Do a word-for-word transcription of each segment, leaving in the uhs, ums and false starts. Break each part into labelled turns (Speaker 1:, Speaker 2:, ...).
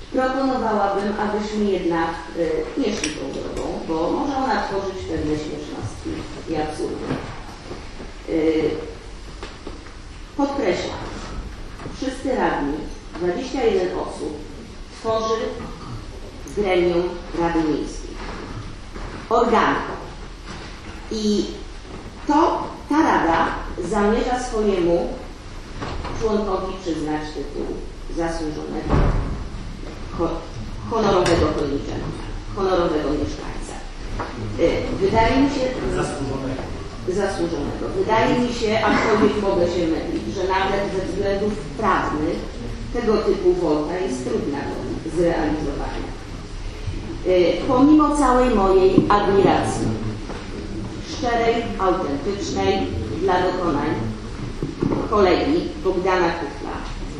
Speaker 1: Proponowałabym, abyśmy jednak y, nie szli tą drogą, bo może ona tworzyć pewne śmieszności i absurdy. Y, podkreślam, wszyscy radni, dwadzieścia jeden osób, tworzy gremium Rady Miejskiej. Organ. I to ta Rada zamierza swojemu członkowi przyznać tytuł zasłużonego, honorowego rolniczego, honorowego mieszkańca. Wydaje mi się... Zasłużonego. Zasłużonego. Wydaje mi się, aczkolwiek mogę się mylić, że nawet ze względów prawnych tego typu wolta jest trudna do zrealizowania. Pomimo całej mojej admiracji, szczerej, autentycznej dla dokonań kolegi Bogdana Kufla,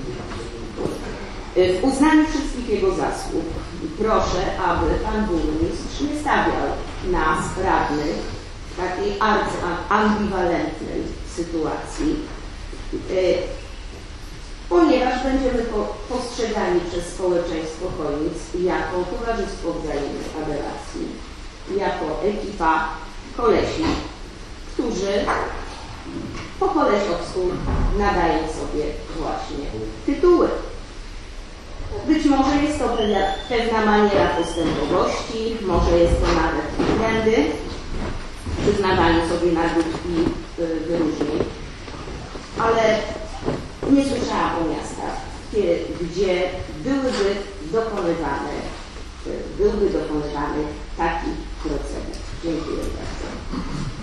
Speaker 1: w uznaniu wszystkich jego zasług proszę, aby pan burmistrz nie stawiał nas, radnych, w takiej arcyambiwalentnej sytuacji, ponieważ będziemy postrzegani przez społeczeństwo Chojnic jako towarzystwo wzajemnej adoracji, jako ekipa kolesi, którzy po kolesiowsku nadają sobie właśnie tytuły. Być może jest to pewna, pewna maniera postępowości, może jest to nawet trendy, przyznawanie sobie nagród i y, wyróżnień, ale nie słyszałam o miastach, gdzie, gdzie byłyby dokonywane, byłby dokonywany